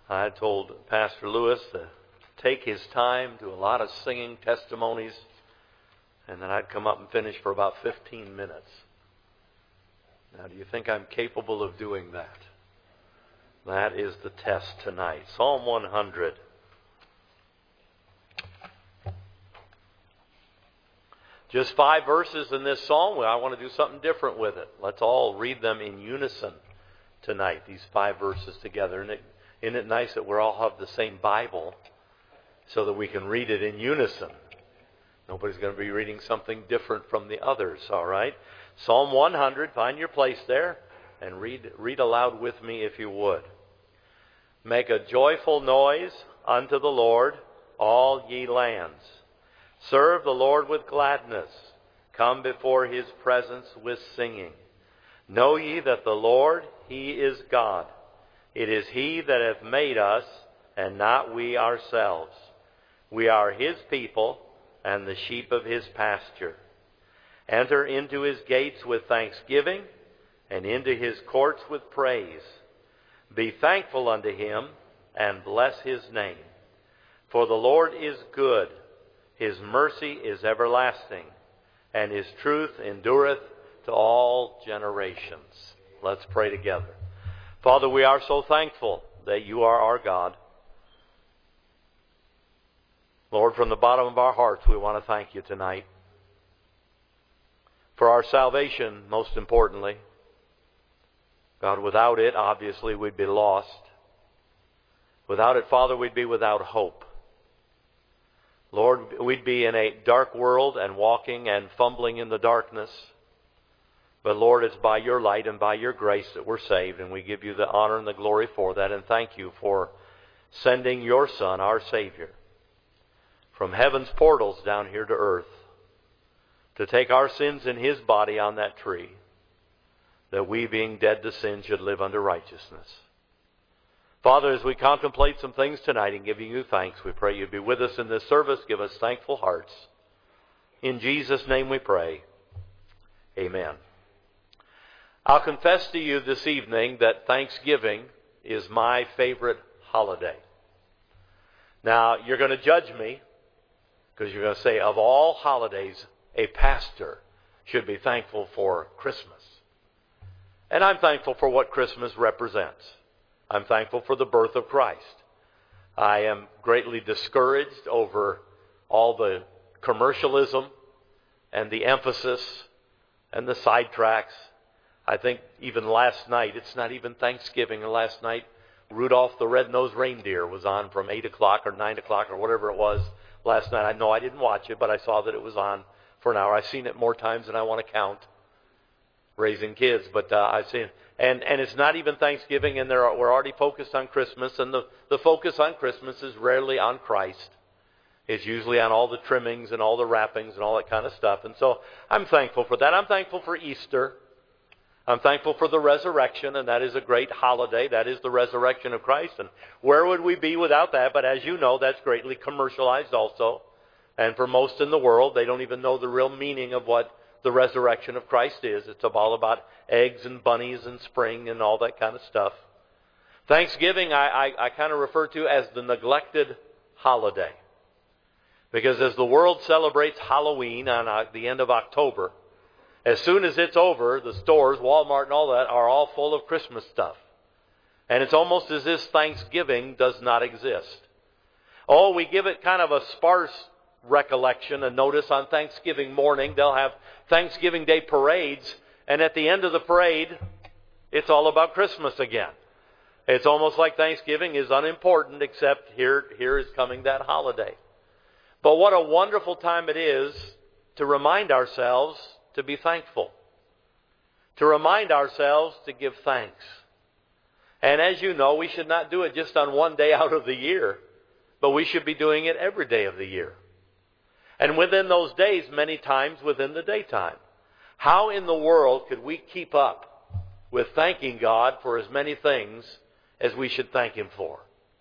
I told Pastor Lewis to take his time, do a lot of singing testimonies, and then I'd come up and finish for about 15 minutes. Now, do you think I'm capable of doing that? That is the test tonight. Psalm 100. Just 5 verses in this psalm. I want to do something different with it. Let's all read them in unison tonight, these 5 verses together. Isn't it nice that we all have the same Bible so that we can read it in unison? Nobody's going to be reading something different from the others, all right? Psalm 100, find your place there and read aloud with me if you would. Make a joyful noise unto the Lord, all ye lands. Serve the Lord with gladness. Come before His presence with singing. Know ye that the Lord, He is God. It is He that hath made us, and not we ourselves. We are His people, and the sheep of His pasture. Enter into His gates with thanksgiving, and into His courts with praise. Be thankful unto Him, and bless His name. For the Lord is good. His mercy is everlasting, and His truth endureth to all generations. Let's pray together. Father, we are so thankful that You are our God. Lord, from the bottom of our hearts, we want to thank You tonight for our salvation, most importantly. God, without it, obviously, we'd be lost. Without it, Father, we'd be without hope. Lord, we'd be in a dark world and walking and fumbling in the darkness. But Lord, it's by Your light and by Your grace that we're saved, and we give You the honor and the glory for that, and thank You for sending Your Son, our Savior, from heaven's portals down here to earth, to take our sins in His body on that tree, that we, being dead to sin, should live unto righteousness. Father, as we contemplate some things tonight and giving You thanks, we pray You'd be with us in this service. Give us thankful hearts. In Jesus' name we pray. Amen. I'll confess to you this evening that Thanksgiving is my favorite holiday. Now, you're going to judge me because you're going to say, of all holidays, a pastor should be thankful for Christmas. And I'm thankful for what Christmas represents. I'm thankful for the birth of Christ. I am greatly discouraged over all the commercialism and the emphasis and the sidetracks. I think even last night, it's not even Thanksgiving, and last night Rudolph the Red-Nosed Reindeer was on from 8 o'clock or 9 o'clock or whatever it was last night. I know I didn't watch it, but I saw that it was on for an hour. I've seen it more times than I want to count, raising kids, but I've seen it. And it's not even Thanksgiving, and we're already focused on Christmas, and the focus on Christmas is rarely on Christ. It's usually on all the trimmings and all the wrappings and all that kind of stuff. And so I'm thankful for that. I'm thankful for Easter. I'm thankful for the resurrection, and that is a great holiday. That is the resurrection of Christ. And where would we be without that? But as you know, that's greatly commercialized also. And for most in the world, they don't even know the real meaning of what the resurrection of Christ is. It's all about eggs and bunnies and spring and all that kind of stuff. Thanksgiving, I kind of refer to as the neglected holiday. Because as the world celebrates Halloween on the end of October, as soon as it's over, the stores, Walmart and all that, are all full of Christmas stuff. And it's almost as if Thanksgiving does not exist. Oh, we give it kind of a sparse recollection and notice on Thanksgiving morning. They'll have Thanksgiving Day parades, and at the end of the parade, it's all about Christmas again. It's almost like Thanksgiving is unimportant, except here is coming that holiday. But what a wonderful time it is to remind ourselves to be thankful. To remind ourselves to give thanks. And as you know, we should not do it just on one day out of the year, but we should be doing it every day of the year. And within those days, many times within the daytime. How in the world could we keep up with thanking God for as many things as we should thank Him for?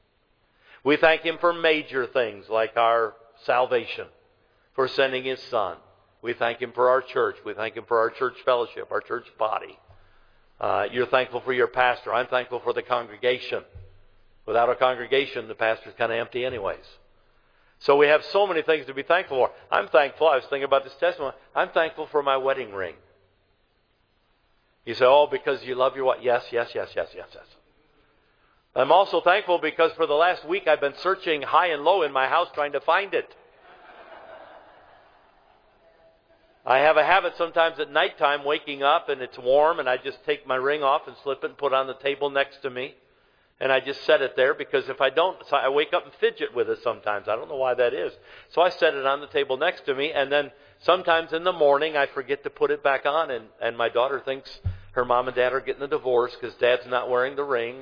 We thank Him for major things like our salvation, for sending His Son. We thank Him for our church. We thank Him for our church fellowship, our church body. You're thankful for your pastor. I'm thankful for the congregation Without a congregation, the pastor's kind of empty anyways. So we have so many things to be thankful for. I'm thankful, I was thinking about this testimony, I'm thankful for my wedding ring. You say, oh, because you love your wife. Yes. I'm also thankful because for the last week I've been searching high and low in my house trying to find it. I have a habit sometimes at nighttime waking up and it's warm and I just take my ring off and slip it and put it on the table next to me. And I just set it there because if I don't, so I wake up and fidget with it sometimes. I don't know why that is. So I set it on the table next to me, and then sometimes in the morning I forget to put it back on, and my daughter thinks her mom and dad are getting a divorce because dad's not wearing the ring.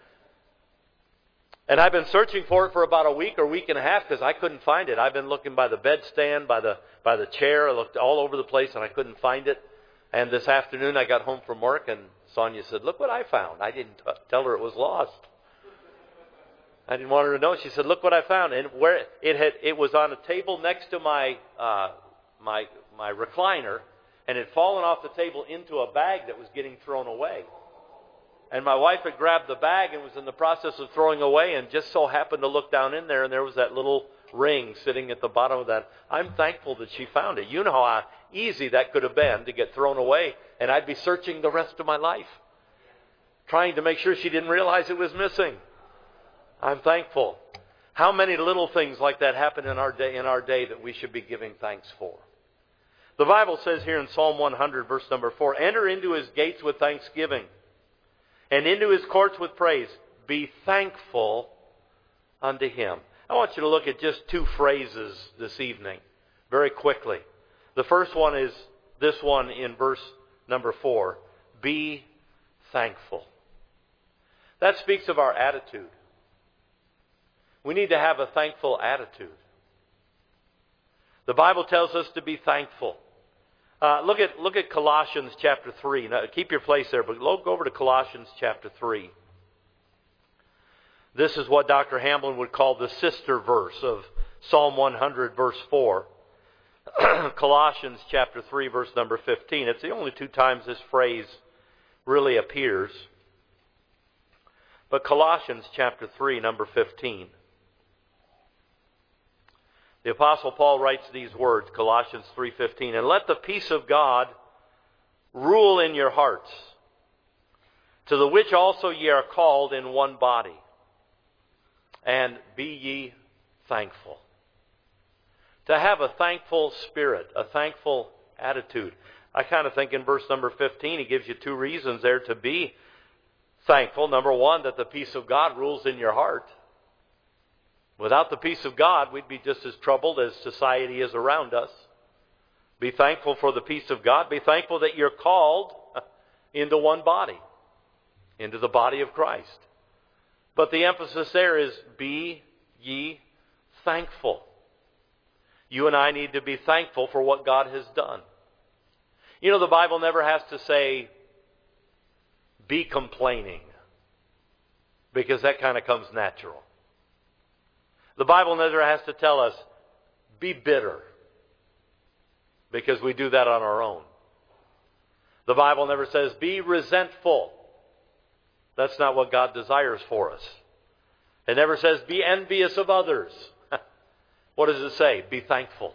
And I've been searching for it for about a week or week and a half because I couldn't find it. I've been looking by the bedstand, by the chair. I looked all over the place and I couldn't find it. And this afternoon I got home from work and Sonia said, look what I found. I didn't tell her it was lost. I didn't want her to know. She said, look what I found. And where it was on a table next to my recliner, and it had fallen off the table into a bag that was getting thrown away. And my wife had grabbed the bag and was in the process of throwing away and just so happened to look down in there, and there was that little ring sitting at the bottom of that. I'm thankful that she found it. You know how easy that could have been to get thrown away, and I'd be searching the rest of my life, trying to make sure she didn't realize it was missing. I'm thankful. How many little things like that happen in our day that we should be giving thanks for? The Bible says here in Psalm 100, verse number 4, enter into his gates with thanksgiving and into his courts with praise. Be thankful unto him. I want you to look at just two phrases this evening, very quickly. The first one is this one in verse number 4. Be thankful. That speaks of our attitude. We need to have a thankful attitude. The Bible tells us to be thankful. Look at Colossians chapter 3. Now, keep your place there, but go over to Colossians chapter 3. This is what Dr. Hamblin would call the sister verse of Psalm 100, verse 4. Colossians chapter 3, verse number 15. It's the only two times this phrase really appears. But Colossians chapter 3, number 15. The Apostle Paul writes these words, Colossians 3:15, and let the peace of God rule in your hearts, to the which also ye are called in one body, and be ye thankful. To have a thankful spirit, a thankful attitude. I kind of think in verse number 15, he gives you two reasons there to be thankful. Number one, that the peace of God rules in your heart. Without the peace of God, we'd be just as troubled as society is around us. Be thankful for the peace of God. Be thankful that you're called into one body, into the body of Christ. But the emphasis there is, be ye thankful. You and I need to be thankful for what God has done. You know, the Bible never has to say, be complaining, because that kind of comes natural. The Bible never has to tell us, be bitter, because we do that on our own. The Bible never says, be resentful. That's not what God desires for us. It never says, be envious of others. What does it say? Be thankful.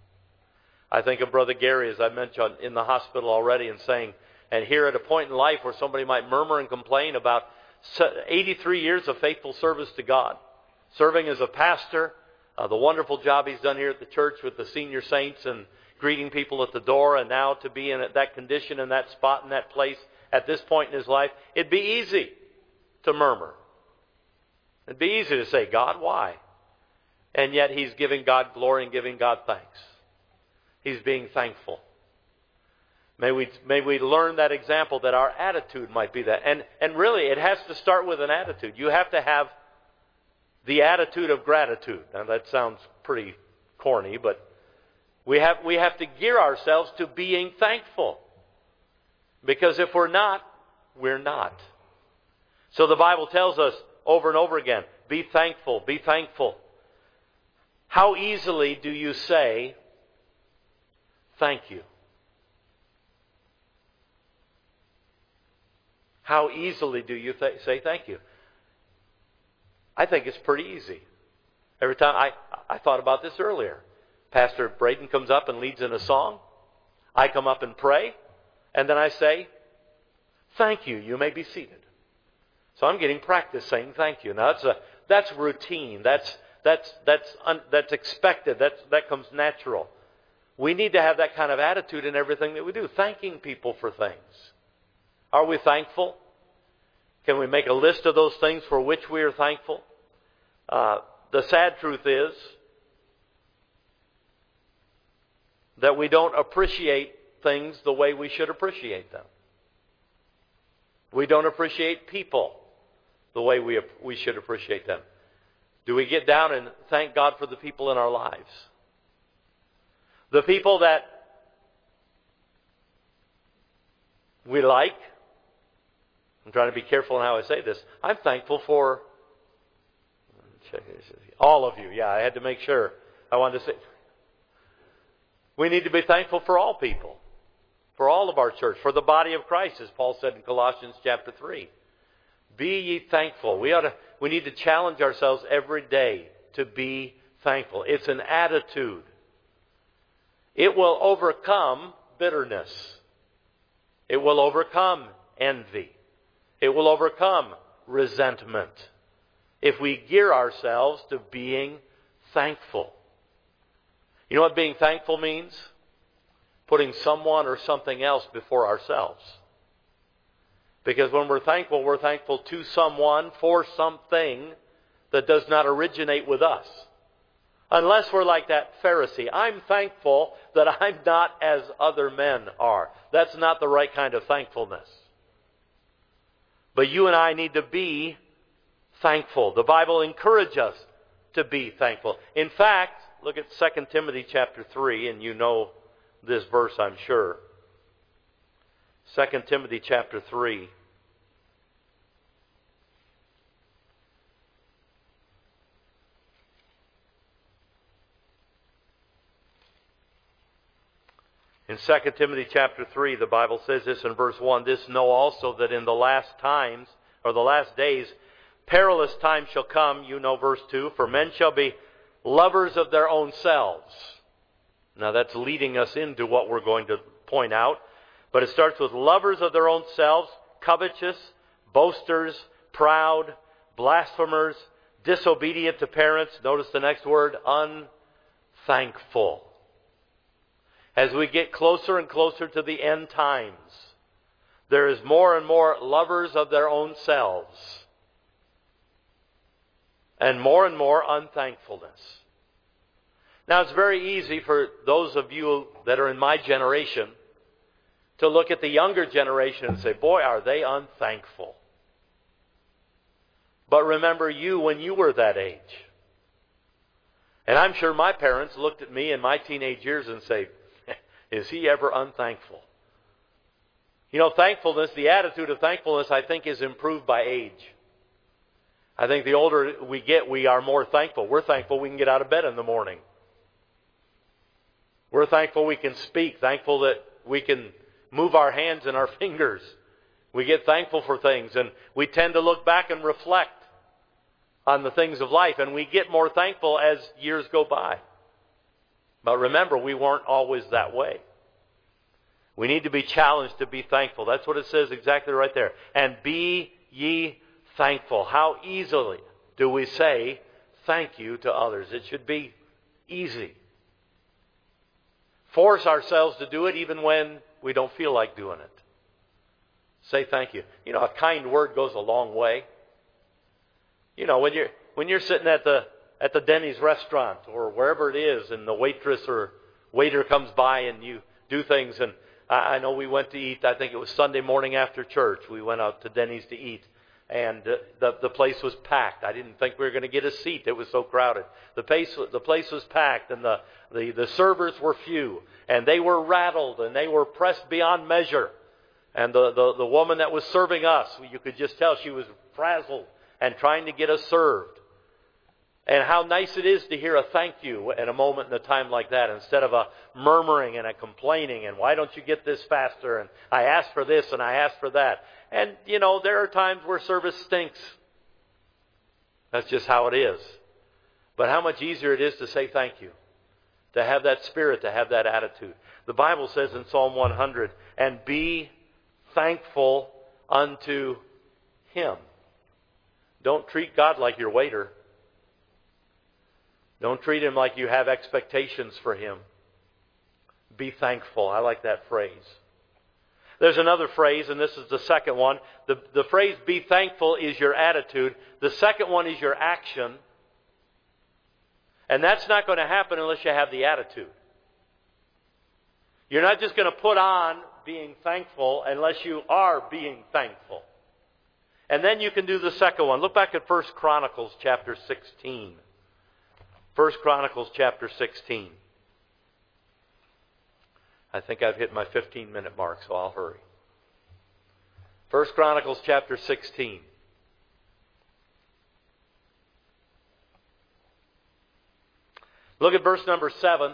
I think of Brother Gary, as I mentioned, in the hospital already, and saying, and here at a point in life where somebody might murmur and complain about 83 years of faithful service to God. Serving as a pastor, the wonderful job he's done here at the church with the senior saints and greeting people at the door, and now to be in that condition, in that spot, in that place at this point in his life, it'd be easy to murmur. It'd be easy to say, God, why? And yet he's giving God glory and giving God thanks. He's being thankful. May we learn that example, that our attitude might be that. And really, it has to start with an attitude. You have to have the attitude of gratitude. Now that sounds pretty corny, but we have to gear ourselves to being thankful. Because if we're not, we're not. So the Bible tells us over and over again, be thankful, be thankful. How easily do you say, thank you? How easily do you say thank you? I think it's pretty easy. Every time I thought about this earlier. Pastor Braden comes up and leads in a song. I come up and pray. And then I say, thank you. You may be seated. So I'm getting practice saying thank you. Now that's routine. That's expected. That comes natural. We need to have that kind of attitude in everything that we do. Thanking people for things. Are we thankful? Can we make a list of those things for which we are thankful? The sad truth is that we don't appreciate things the way we should appreciate them. We don't appreciate people the way we should appreciate them. Do we get down and thank God for the people in our lives? The people that we like. I'm trying to be careful in how I say this. I'm thankful for all of you. Yeah, I had to make sure. I wanted to say, we need to be thankful for all people. For all of our church. For the body of Christ, as Paul said in Colossians chapter 3. Be ye thankful. We need to challenge ourselves every day to be thankful. It's an attitude. It will overcome bitterness. It will overcome envy. It will overcome resentment if we gear ourselves to being thankful. You know what being thankful means? Putting someone or something else before ourselves. Because when we're thankful to someone for something that does not originate with us. Unless we're like that Pharisee. I'm thankful that I'm not as other men are. That's not the right kind of thankfulness. But you and I need to be thankful. The Bible encourages us to be thankful. In fact, look at 2 Timothy chapter 3, and you know this verse, I'm sure. 2 Timothy chapter 3. In 2 Timothy chapter 3, the Bible says this in verse 1, this know also that in the last times, or the last days, perilous times shall come, you know verse 2, for men shall be lovers of their own selves. Now that's leading us into what we're going to point out. But it starts with lovers of their own selves, covetous, boasters, proud, blasphemers, disobedient to parents. Notice the next word, unthankful. As we get closer and closer to the end times, there is more and more lovers of their own selves. And more unthankfulness. Now it's very easy for those of you that are in my generation to look at the younger generation and say, boy, are they unthankful. But remember you when you were that age. And I'm sure my parents looked at me in my teenage years and say, is he ever unthankful? You know, thankfulness, the attitude of thankfulness, I think, is improved by age. I think the older we get, we are more thankful. We're thankful we can get out of bed in the morning. We're thankful we can speak, thankful that we can move our hands and our fingers. We get thankful for things, and we tend to look back and reflect on the things of life, and we get more thankful as years go by. But remember, we weren't always that way. We need to be challenged to be thankful. That's what it says exactly right there. And be ye thankful. How easily do we say thank you to others? It should be easy. Force ourselves to do it even when we don't feel like doing it. Say thank you. You know, a kind word goes a long way. You know, when you're sitting at the Denny's restaurant or wherever it is, and the waitress or waiter comes by and you do things, and I know we went to eat, I think it was Sunday morning after church, we went out to Denny's to eat, and the place was packed. I didn't think we were going to get a seat. It was so crowded. The place was packed, and the servers were few, and they were rattled, and they were pressed beyond measure. And the woman that was serving us, you could just tell she was frazzled and trying to get us served. And how nice it is to hear a thank you at a moment in a time like that, instead of a murmuring and a complaining and why don't you get this faster, and I asked for this and I asked for that. And you know, there are times where service stinks. That's just how it is. But how much easier it is to say thank you. To have that spirit, to have that attitude. The Bible says in Psalm 100, and be thankful unto Him. Don't treat God like your waiter. Don't treat Him like you have expectations for Him. Be thankful. I like that phrase. There's another phrase, and this is the second one. The phrase be thankful is your attitude. The second one is your action. And that's not going to happen unless you have the attitude. You're not just going to put on being thankful unless you are being thankful. And then you can do the second one. Look back at 1 Chronicles chapter 16. 1 Chronicles chapter 16. I think I've hit my 15-minute mark, so I'll hurry. 1 Chronicles chapter 16. Look at verse number 7.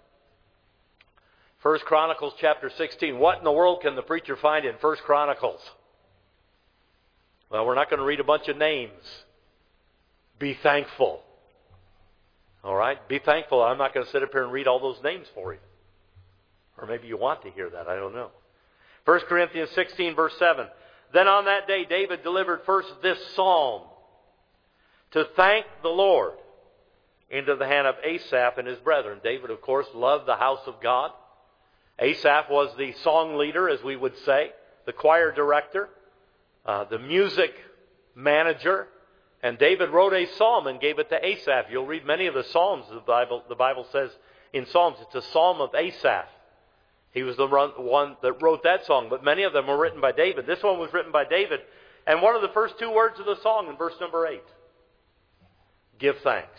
1 Chronicles chapter 16. What in the world can the preacher find in 1 Chronicles? Well, we're not going to read a bunch of names. Be thankful. All right? Be thankful. I'm not going to sit up here and read all those names for you. Or maybe you want to hear that. I don't know. 1 Corinthians 16 verse 7. Then on that day David delivered first this psalm to thank the Lord into the hand of Asaph and his brethren. David, of course, loved the house of God. Asaph was the song leader, as we would say, the choir director, the music manager. And David wrote a psalm and gave it to Asaph. You'll read many of the psalms. The Bible says in Psalms it's a psalm of Asaph. He was the one that wrote that song, but many of them were written by David. This one was written by David. And one of the first two words of the song in verse number 8, give thanks.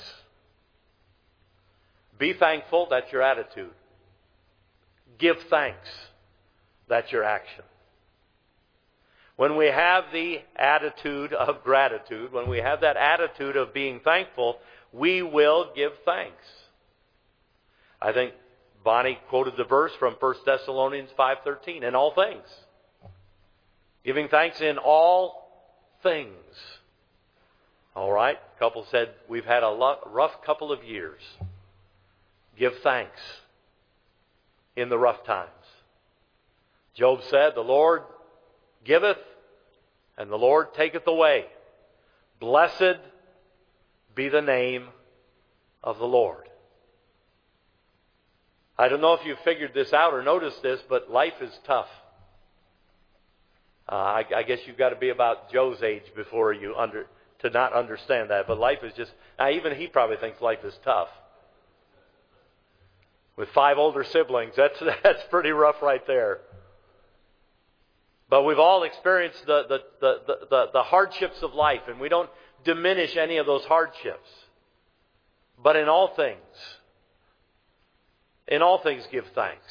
Be thankful, that's your attitude. Give thanks, that's your action. When we have the attitude of gratitude, when we have that attitude of being thankful, we will give thanks. I think Bonnie quoted the verse from 1 Thessalonians 5:13, in all things. Giving thanks in all things. All right? A couple said, we've had a rough couple of years. Give thanks in the rough times. Job said, the Lord giveth and the Lord taketh away. Blessed be the name of the Lord. I don't know if you've figured this out or noticed this, but life is tough. I guess you've got to be about Joe's age before to not understand that. But life is just, now even he probably thinks life is tough. With 5 older siblings, that's pretty rough right there. But we've all experienced the hardships of life, and we don't diminish any of those hardships. But in all things give thanks.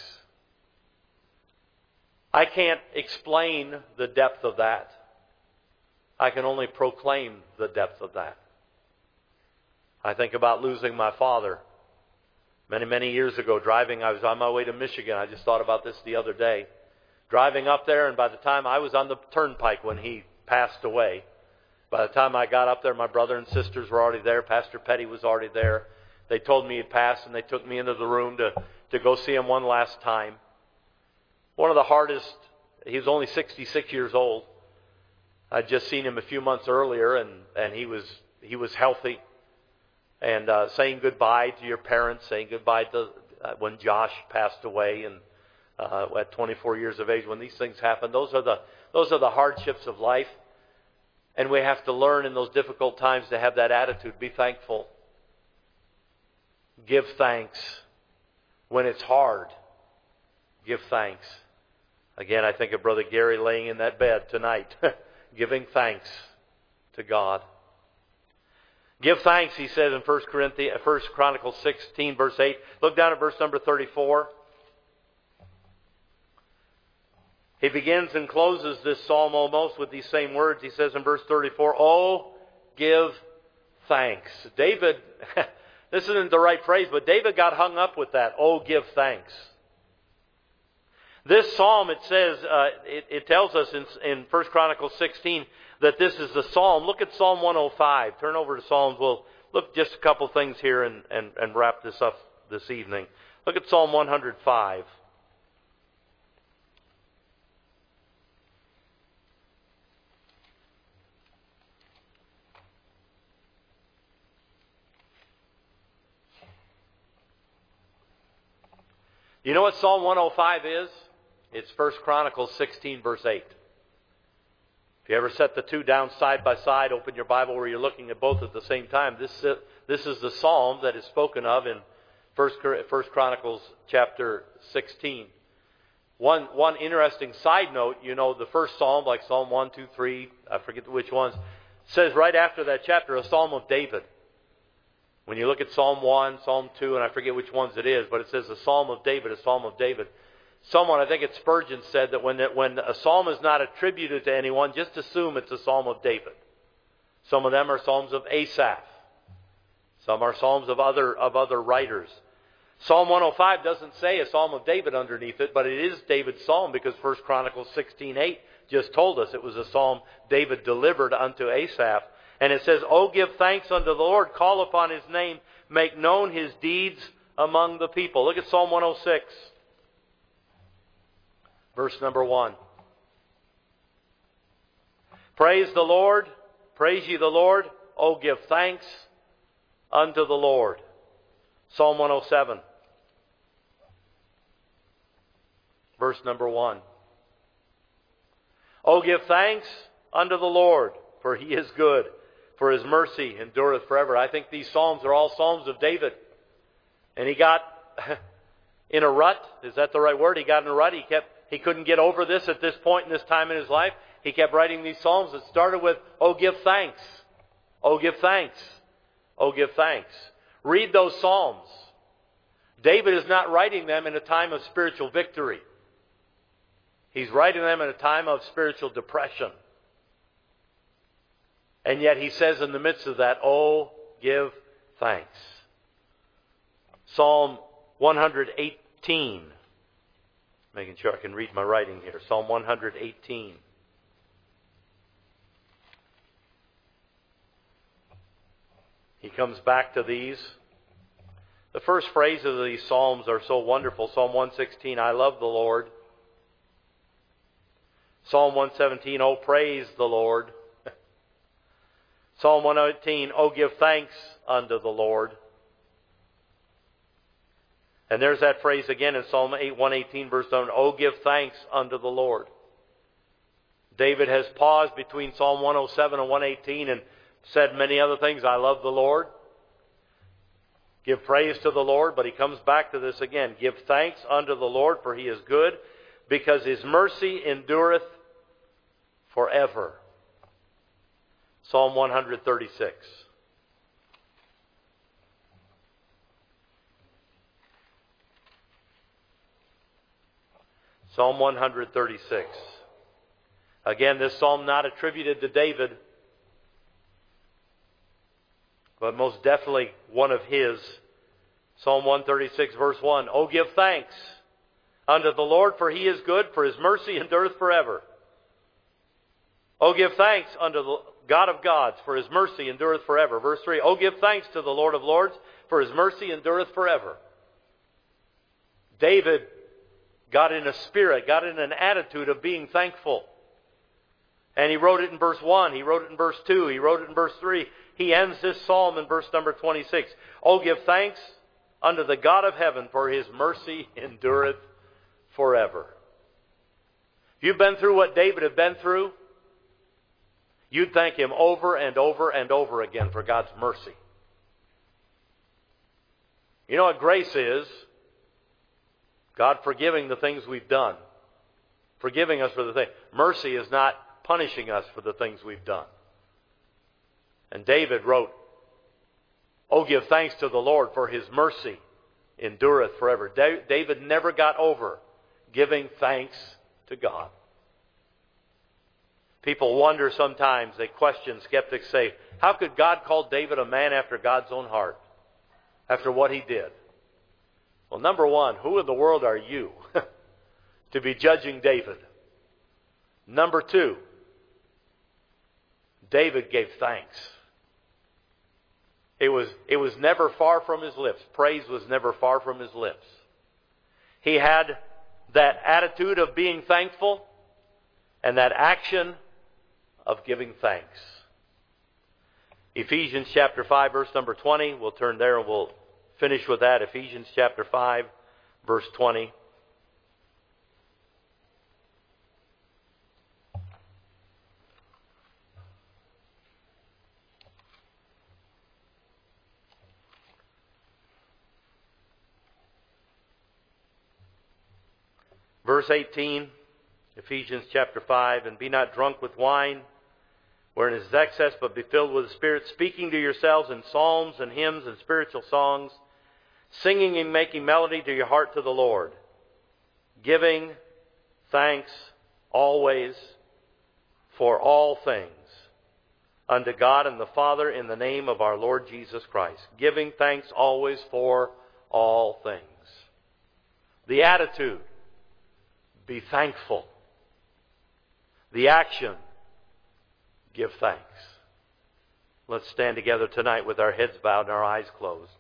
I can't explain the depth of that. I can only proclaim the depth of that. I think about losing my father. Many years ago, I was on my way to Michigan. I just thought about this the other day. Driving up there, and by the time I was on the turnpike when he passed away, by the time I got up there, my brother and sisters were already there. Pastor Petty was already there. They told me he'd passed, and they took me into the room to go see him one last time. One of the hardest, he was only 66 years old. I'd just seen him a few months earlier, and he was healthy. And saying goodbye to your parents, saying goodbye to when Josh passed away, and at 24 years of age, when these things happen, those are the hardships of life. And we have to learn in those difficult times to have that attitude. Be thankful. Give thanks. When it's hard, give thanks. Again, I think of Brother Gary laying in that bed tonight, giving thanks to God. Give thanks, he says in 1 Chronicles 16, verse 8. Look down at verse number 34. He begins and closes this psalm almost with these same words. He says in verse 34, oh, give thanks. David, this isn't the right phrase, but David got hung up with that. Oh, give thanks. This psalm, it says, it tells us in 1 Chronicles 16, that this is the psalm. Look at Psalm 105. Turn over to Psalms. We'll look just a couple things here and wrap this up this evening. Look at Psalm 105. You know what Psalm 105 is? It's 1 Chronicles 16, verse 8. If you ever set the two down side by side, open your Bible where you're looking at both at the same time, this is the psalm that is spoken of in 1 Chronicles chapter 16. One interesting side note, you know, the first psalm, like Psalm 1, 2, 3, I forget which ones, says right after that chapter, a psalm of David. When you look at Psalm 1, Psalm 2, and I forget which ones it is, but it says a Psalm of David, a Psalm of David. Someone, I think it's Spurgeon, said that when a psalm is not attributed to anyone, just assume it's a Psalm of David. Some of them are Psalms of Asaph. Some are Psalms of other writers. Psalm 105 doesn't say a Psalm of David underneath it, but it is David's psalm because 1 Chronicles 16:8 just told us it was a psalm David delivered unto Asaph. And it says, "Oh, give thanks unto the Lord, call upon His name, make known His deeds among the people." Look at Psalm 106, verse number 1. Praise the Lord, praise ye the Lord, oh, give thanks unto the Lord. Psalm 107, verse number 1. Oh, give thanks unto the Lord, for He is good, for His mercy endureth forever. I think these psalms are all psalms of David. And he got in a rut. Is that the right word? He got in a rut. He couldn't get over this at this point in this time in his life. He kept writing these psalms that started with, "Oh, give thanks. Oh, give thanks. Oh, give thanks." Read those psalms. David is not writing them in a time of spiritual victory. He's writing them in a time of spiritual depression. And yet he says in the midst of that, "Oh, give thanks." Psalm 118. Making sure I can read my writing here. Psalm 118. He comes back to these. The first phrases of these psalms are so wonderful. Psalm 116, "I love the Lord." Psalm 117, "Oh, praise the Lord." Psalm 118, "Oh, give thanks unto the Lord." And there's that phrase again in Psalm 118, verse 7, "Oh, give thanks unto the Lord." David has paused between Psalm 107 and 118 and said many other things. I love the Lord. Give praise to the Lord. But he comes back to this again. Give thanks unto the Lord, for He is good, because His mercy endureth forever. Psalm 136. Psalm 136. Again, this psalm not attributed to David, but most definitely one of his. Psalm 136, verse 1. "Oh, give thanks unto the Lord, for He is good, for His mercy endureth forever." "Oh, give thanks unto the God of gods, for His mercy endureth forever." Verse 3. "Oh, give thanks to the Lord of lords, for His mercy endureth forever." David got in a spirit, got in an attitude of being thankful. And he wrote it in verse 1. He wrote it in verse 2. He wrote it in verse 3. He ends this psalm in verse number 26. "Oh, give thanks unto the God of heaven, for His mercy endureth forever." If you've been through what David had been through, you'd thank Him over and over and over again for God's mercy. You know what grace is? God forgiving the things we've done. Forgiving us for the thing. Mercy is not punishing us for the things we've done. And David wrote, "Oh, give thanks to the Lord, for His mercy endureth forever." David never got over giving thanks to God. People wonder sometimes, they question, skeptics say, how could God call David a man after God's own heart? After what he did? Well, number one, who in the world are you to be judging David? Number two, David gave thanks. It was never far from his lips. Praise was never far from his lips. He had that attitude of being thankful and that action of giving thanks. Ephesians chapter 5, verse number 20. We'll turn there and we'll finish with that. Ephesians chapter 5, verse 20. Verse 18, Ephesians chapter 5, and be not drunk with wine, wherein is excess, but be filled with the Spirit, speaking to yourselves in psalms and hymns and spiritual songs, singing and making melody to your heart to the Lord, giving thanks always for all things unto God and the Father in the name of our Lord Jesus Christ. Giving thanks always for all things. The attitude, be thankful. The action, give thanks. Let's stand together tonight with our heads bowed and our eyes closed.